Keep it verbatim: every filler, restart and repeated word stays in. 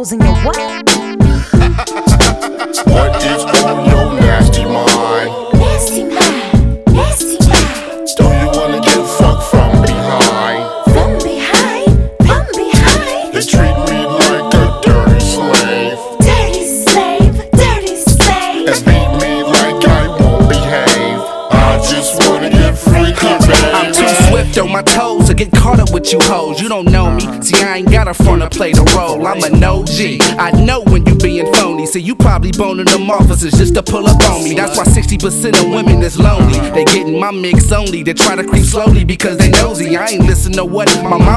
holes in your what? What is on your nasty mind? Nasty mind, nasty mind. Do you wanna get fucked from behind? From behind, from behind. They treat me like a dirty slave, Dirty slave, dirty slave. and beat me like I won't behave. I just wanna get freaky, I'm too baby. swift on my toes to get caught up with you hoes. You don't know me, see I ain't got a front to play the role. I'm an O G, I know when you being phony. See you probably boning them officers just to pull up on me. That's why sixty percent of women is lonely. They getting my mix only, they try to creep slowly because they nosy. I ain't listen to what my mom